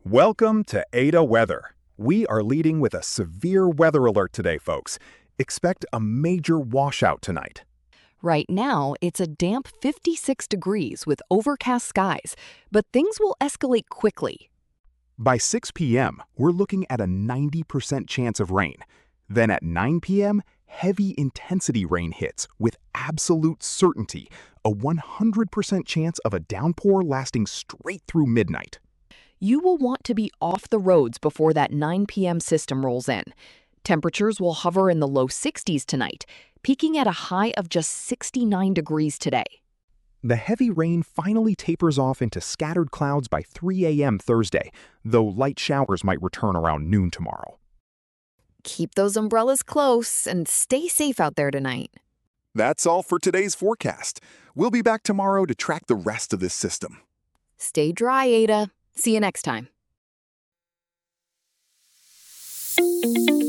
Welcome to Ada Weather. We are leading with a severe weather alert today, folks. Expect a major washout tonight. Right now, it's a damp 56 degrees with overcast skies, but things will escalate quickly. By 6 p.m., we're looking at a 90% chance of rain. Then at 9 p.m., heavy intensity rain hits with absolute certainty, a 100% chance of a downpour lasting straight through midnight. You will want to be off the roads before that 9 p.m. system rolls in. Temperatures will hover in the low 60s tonight, peaking at a high of just 69 degrees today. The heavy rain finally tapers off into scattered clouds by 3 a.m. Thursday, though light showers might return around noon tomorrow. Keep those umbrellas close and stay safe out there tonight. That's all for today's forecast. We'll be back tomorrow to track the rest of this system. Stay dry, Ada. See you next time.